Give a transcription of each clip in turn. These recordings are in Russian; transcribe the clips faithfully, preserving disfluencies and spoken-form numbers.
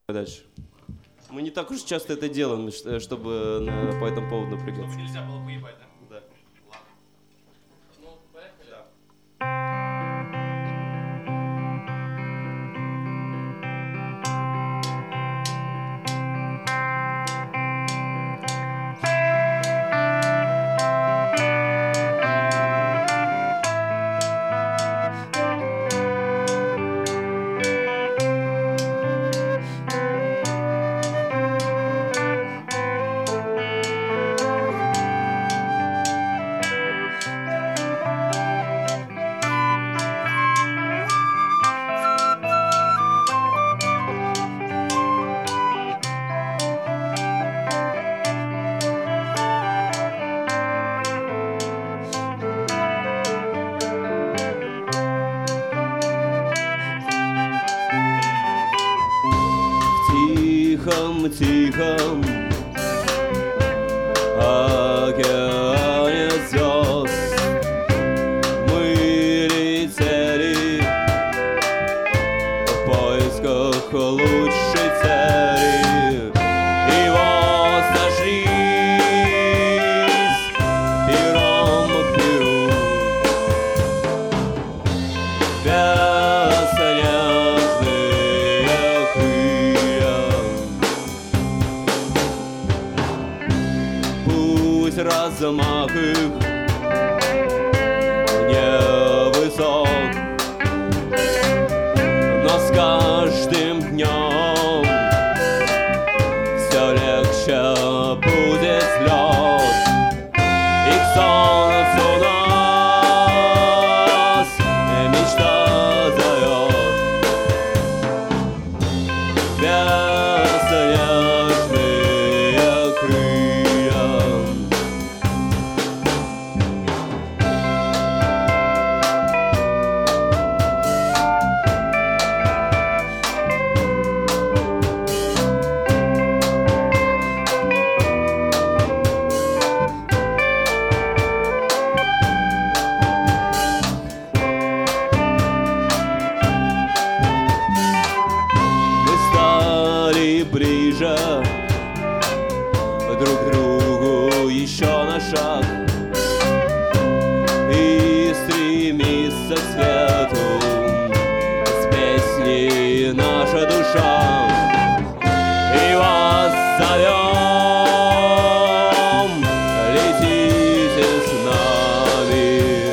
Дальше. Мы не так уж часто это делаем, чтобы на, по этому поводу напрягаться. Чтобы нельзя было поебать, да? Да. Ладно. Ну, поехали. Да. Тихом океане звезд мы летели в поисках лучшей цели, и вот сошлись пером к перу. Белоснежные крылья, размах их невысок, но с каждым днем все легче будет лед, и к солнцу нас мечта зовет. Белоснежные крылья, ближе друг к другу еще на шаг, и стремится к свету с песней наша душа, и вас зовем, летите с нами.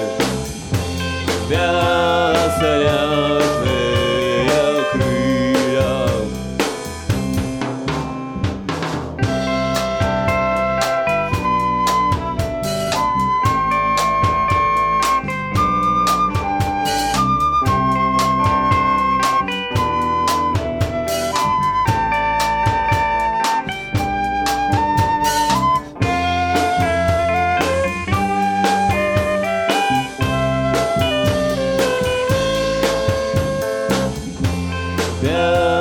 Белоснежные крылья, yeah.